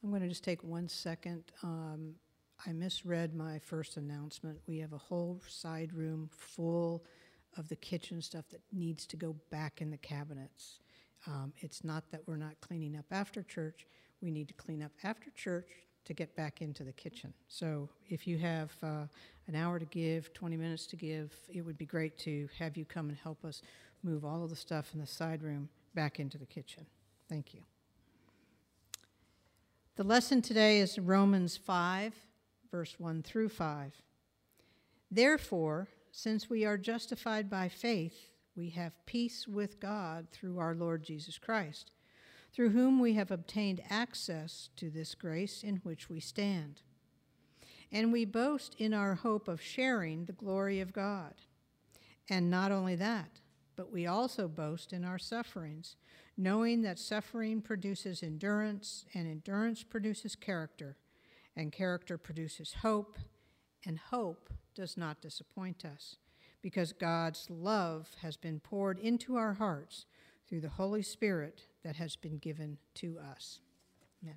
I'm going to just take 1 second. I misread my first announcement. We have a whole side room full of the kitchen stuff that needs to go back in the cabinets. It's not that we're not cleaning up after church. We need to clean up after church to get back into the kitchen. So if you have an hour to give, 20 minutes to give, it would be great to have you come and help us move all of the stuff in the side room back into the kitchen. Thank you. The lesson today is Romans 5, verse 1 through 5. Therefore, since we are justified by faith, we have peace with God through our Lord Jesus Christ, through whom we have obtained access to this grace in which we stand. And we boast in our hope of sharing the glory of God. And not only that, but we also boast in our sufferings, knowing that suffering produces endurance, and endurance produces character, and character produces hope, and hope does not disappoint us, because God's love has been poured into our hearts through the Holy Spirit that has been given to us. Amen.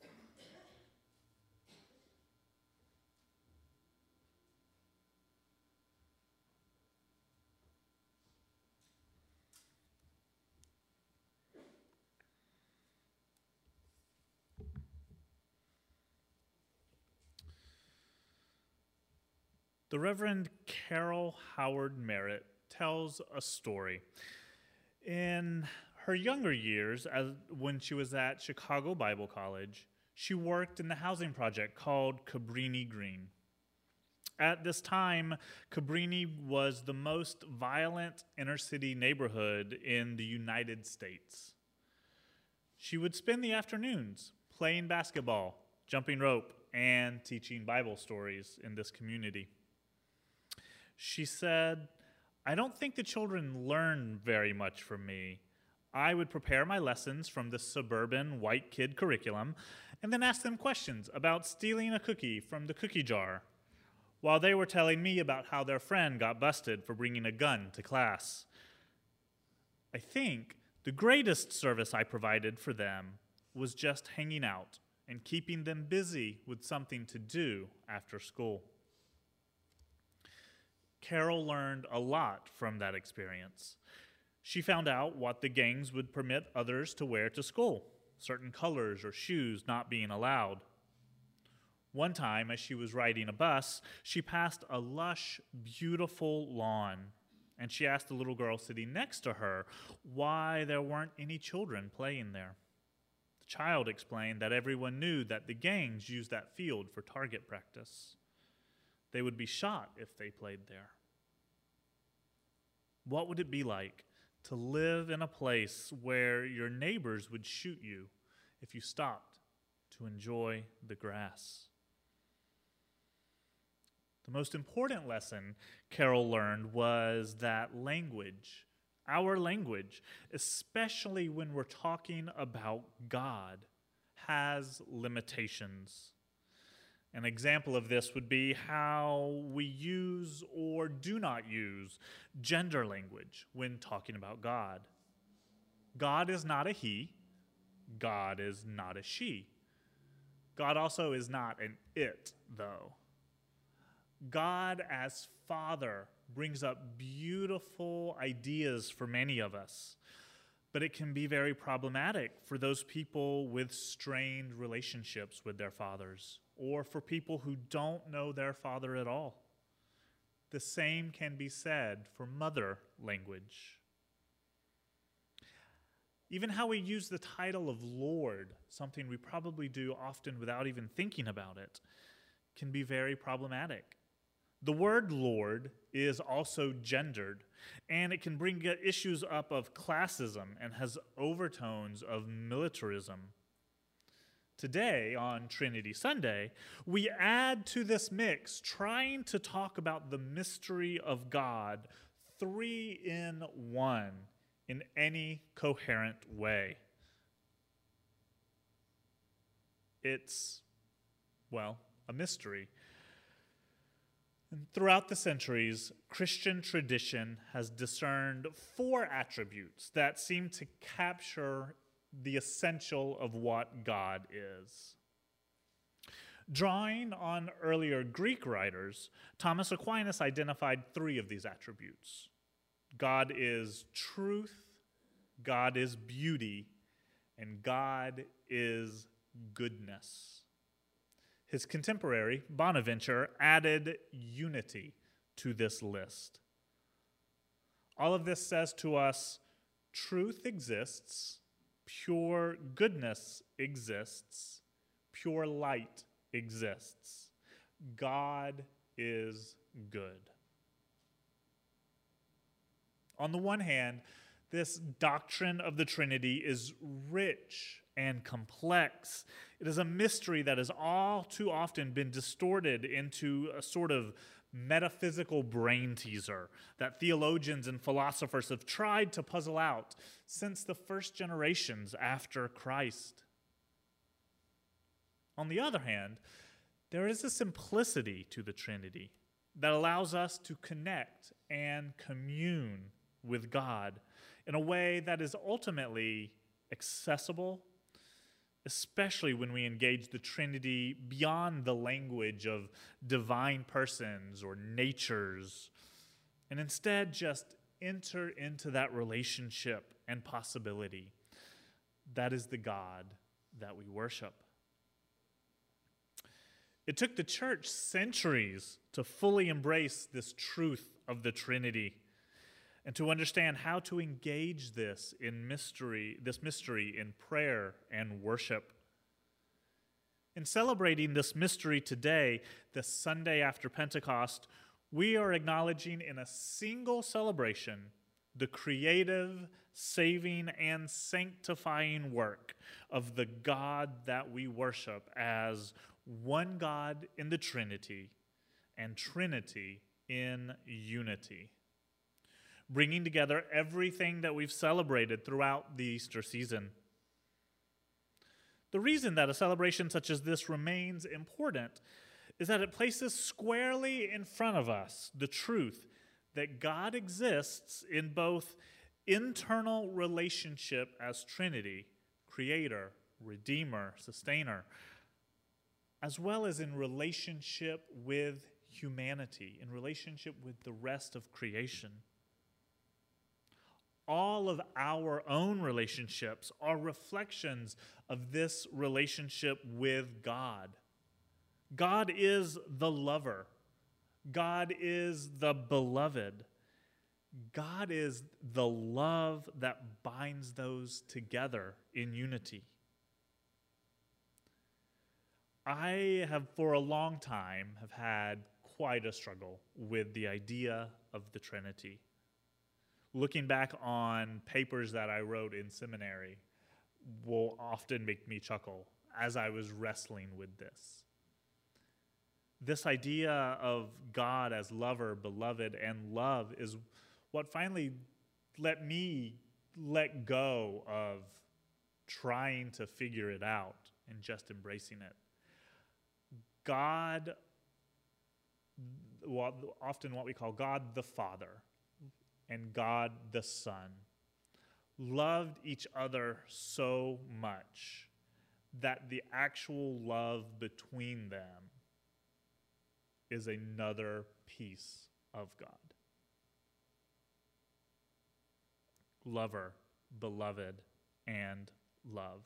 The Reverend Carol Howard Merritt tells a story. In her younger years, when she was at Chicago Bible College, she worked in the housing project called Cabrini Green. At this time, Cabrini was the most violent inner-city neighborhood in the United States. She would spend the afternoons playing basketball, jumping rope, and teaching Bible stories in this community. She said, "I don't think the children learn very much from me. I would prepare my lessons from the suburban white kid curriculum and then ask them questions about stealing a cookie from the cookie jar, while they were telling me about how their friend got busted for bringing a gun to class. I think the greatest service I provided for them was just hanging out and keeping them busy with something to do after school." Carol learned a lot from that experience. She found out what the gangs would permit others to wear to school, certain colors or shoes not being allowed. One time, as she was riding a bus, she passed a lush, beautiful lawn, and she asked the little girl sitting next to her why there weren't any children playing there. The child explained that everyone knew that the gangs used that field for target practice. They would be shot if they played there. What would it be like to live in a place where your neighbors would shoot you if you stopped to enjoy the grass? The most important lesson Carol learned was that language, our language, especially when we're talking about God, has limitations. An example of this would be how we use or do not use gender language when talking about God. God is not a he. God is not a she. God also is not an it, though. God as Father brings up beautiful ideas for many of us, but it can be very problematic for those people with strained relationships with their fathers, or for people who don't know their father at all. The same can be said for mother language. Even how we use the title of Lord, something we probably do often without even thinking about it, can be very problematic. The word Lord is also gendered, and it can bring issues up of classism and has overtones of militarism. Today, on Trinity Sunday, we add to this mix, trying to talk about the mystery of God, 3 in 1, in any coherent way. It's, well, a mystery. And throughout the centuries, Christian tradition has discerned 4 attributes that seem to capture the essential of what God is. Drawing on earlier Greek writers, Thomas Aquinas identified three of these attributes. God is truth, God is beauty, and God is goodness. His contemporary, Bonaventure, added unity to this list. All of this says to us, truth exists, pure goodness exists, pure light exists. God is good. On the one hand, this doctrine of the Trinity is rich and complex. It is a mystery that has all too often been distorted into a sort of metaphysical brain teaser that theologians and philosophers have tried to puzzle out since the first generations after Christ. On the other hand, there is a simplicity to the Trinity that allows us to connect and commune with God in a way that is ultimately accessible, especially when we engage the Trinity beyond the language of divine persons or natures, and instead just enter into that relationship and possibility. That is the God that we worship. It took the church centuries to fully embrace this truth of the Trinity and to understand how to engage this mystery in prayer and worship. In celebrating this mystery today, the Sunday after Pentecost, we are acknowledging in a single celebration the creative, saving, and sanctifying work of the God that we worship as one God in the Trinity and Trinity in unity, bringing together everything that we've celebrated throughout the Easter season. The reason that a celebration such as this remains important is that it places squarely in front of us the truth that God exists in both internal relationship as Trinity, Creator, Redeemer, Sustainer, as well as in relationship with humanity, in relationship with the rest of creation. All of our own relationships are reflections of this relationship with God. God is the lover. God is the beloved. God is the love that binds those together in unity. I have for a long time have had quite a struggle with the idea of the Trinity. Looking back on papers that I wrote in seminary will often make me chuckle as I was wrestling with this. This idea of God as lover, beloved, and love is what finally let me let go of trying to figure it out and just embracing it. God, often what we call God the Father, and God the Son loved each other so much that the actual love between them is another piece of God. Lover, beloved, and love.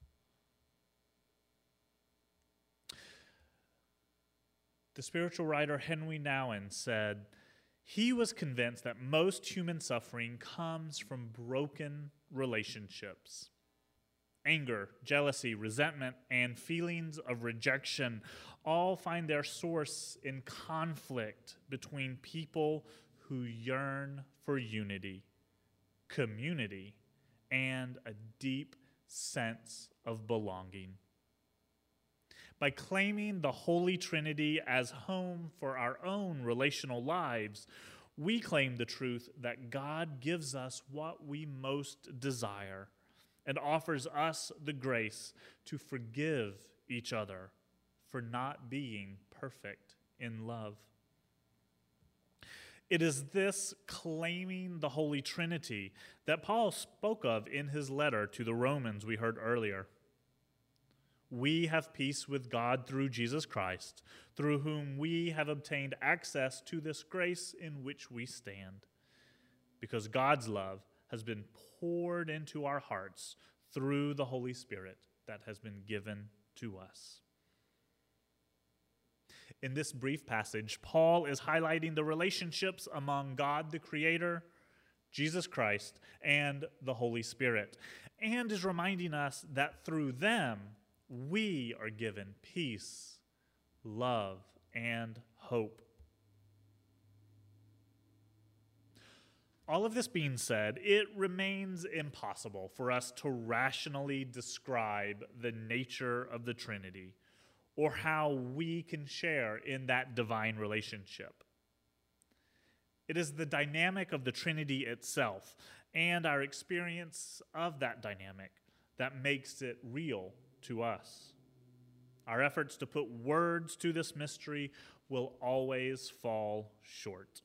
The spiritual writer Henry Nouwen said, he was convinced that most human suffering comes from broken relationships. Anger, jealousy, resentment, and feelings of rejection all find their source in conflict between people who yearn for unity, community, and a deep sense of belonging. By claiming the Holy Trinity as home for our own relational lives, we claim the truth that God gives us what we most desire and offers us the grace to forgive each other for not being perfect in love. It is this claiming the Holy Trinity that Paul spoke of in his letter to the Romans we heard earlier. we have peace with God through Jesus Christ, through whom we have obtained access to this grace in which we stand, because God's love has been poured into our hearts through the Holy Spirit that has been given to us. In this brief passage, Paul is highlighting the relationships among God the Creator, Jesus Christ, and the Holy Spirit, and is reminding us that through them, we are given peace, love, and hope. All of this being said, it remains impossible for us to rationally describe the nature of the Trinity or how we can share in that divine relationship. It is the dynamic of the Trinity itself and our experience of that dynamic that makes it real to us. Our efforts to put words to this mystery will always fall short.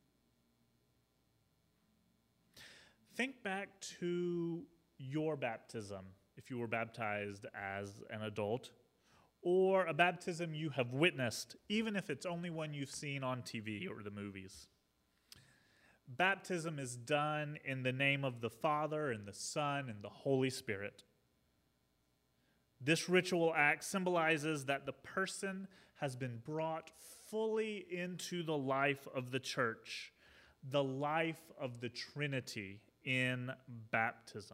Think back to your baptism, if you were baptized as an adult, or a baptism you have witnessed, even if it's only one you've seen on TV or the movies. Baptism is done in the name of the Father and the Son and the Holy Spirit. This ritual act symbolizes that the person has been brought fully into the life of the church, the life of the Trinity in baptism.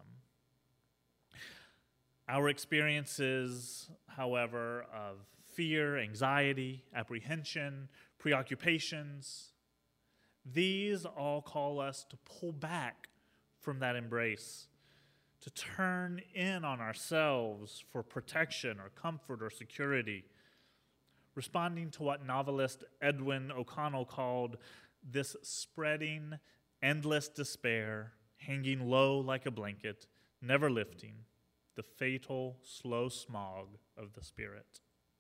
Our experiences, however, of fear, anxiety, apprehension, preoccupations, these all call us to pull back from that embrace, to turn in on ourselves for protection or comfort or security, responding to what novelist Edwin O'Connell called this spreading, endless despair, hanging low like a blanket, never lifting, the fatal, slow smog of the Spirit.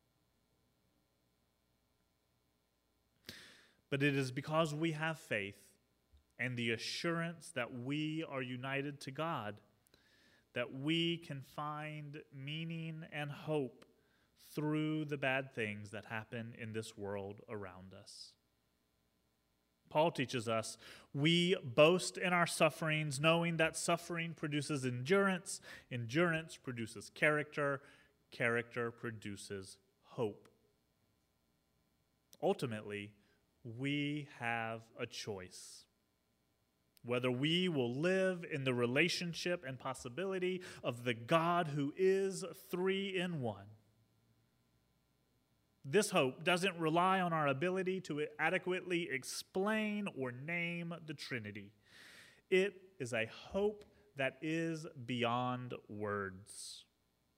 But it is because we have faith and the assurance that we are united to God that we can find meaning and hope through the bad things that happen in this world around us. Paul teaches us we boast in our sufferings, knowing that suffering produces endurance, endurance produces character, character produces hope. Ultimately, we have a choice. Whether we will live in the relationship and possibility of the God who is three in one. This hope doesn't rely on our ability to adequately explain or name the Trinity. It is a hope that is beyond words.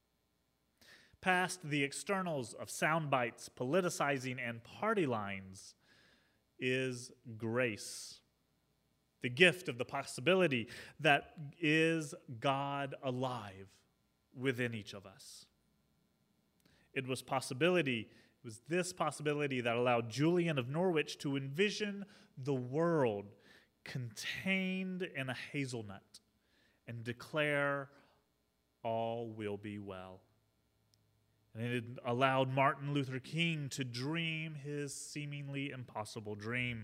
Past the externals of sound bites, politicizing, and party lines is grace. The gift of the possibility that is God alive within each of us. It was this possibility that allowed Julian of Norwich to envision the world contained in a hazelnut and declare all will be well. And it allowed Martin Luther King to dream his seemingly impossible dream.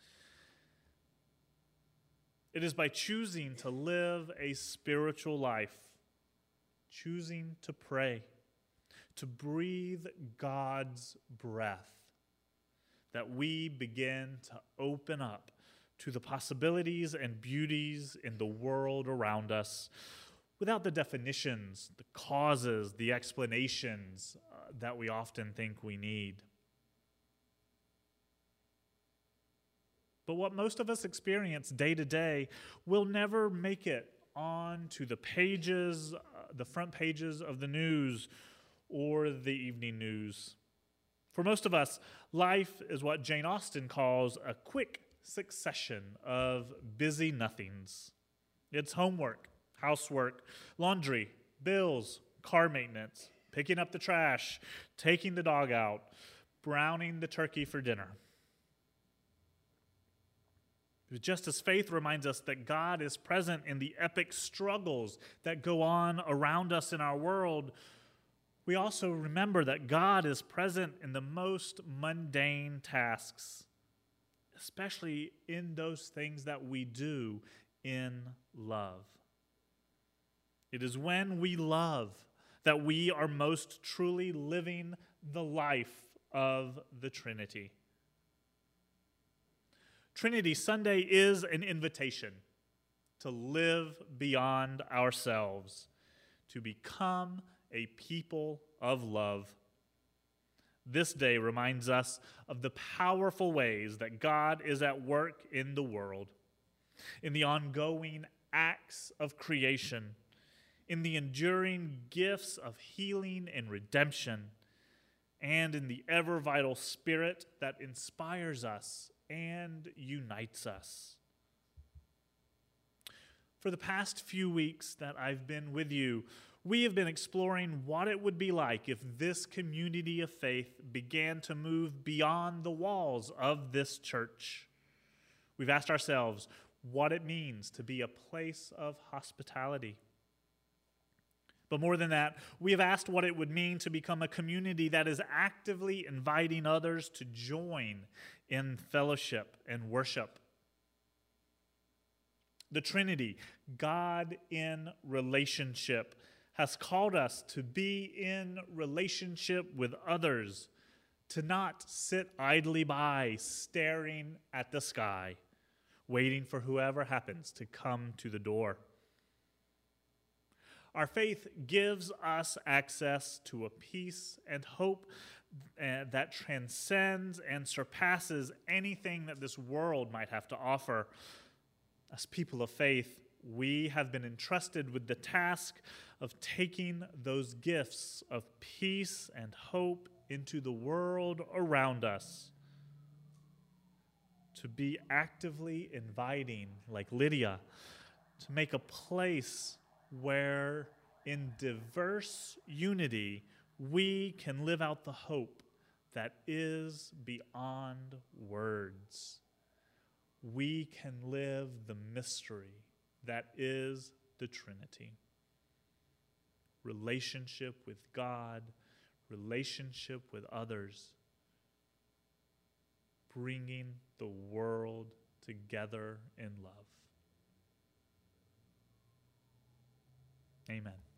It is by choosing to live a spiritual life, choosing to pray, to breathe God's breath, that we begin to open up to the possibilities and beauties in the world around us without the definitions, the causes, the explanations that we often think we need. But what most of us experience day to day will never make it onto the pages, the front pages of the news or the evening news. For most of us, life is what Jane Austen calls a quick succession of busy nothings. It's homework, housework, laundry, bills, car maintenance, picking up the trash, taking the dog out, browning the turkey for dinner. Just as faith reminds us that God is present in the epic struggles that go on around us in our world, We also remember that God is present in the most mundane tasks, especially in those things that we do in love. It is when we love that we are most truly living the life of the Trinity. Trinity Sunday is an invitation to live beyond ourselves, to become a people of love. This day reminds us of the powerful ways that God is at work in the world, in the ongoing acts of creation, in the enduring gifts of healing and redemption, and in the ever-vital Spirit that inspires us and unites us. For the past few weeks that I've been with you, we have been exploring what it would be like if this community of faith began to move beyond the walls of this church. We've asked ourselves what it means to be a place of hospitality. But more than that, we have asked what it would mean to become a community that is actively inviting others to join in fellowship and worship. The Trinity, God in relationship, has called us to be in relationship with others, to not sit idly by, staring at the sky, waiting for whoever happens to come to the door. Our faith gives us access to a peace and hope that transcends and surpasses anything that this world might have to offer. As people of faith, we have been entrusted with the task of taking those gifts of peace and hope into the world around us, to be actively inviting, like Lydia, to make a place where in diverse unity we can live out the hope that is beyond words. We can live the mystery that is the Trinity. Relationship with God, relationship with others, bringing the world together in love. Amen.